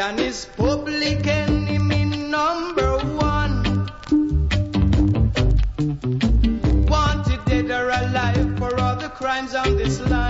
Zion is public enemy number one. Wanted dead or alive for all the crimes on this land.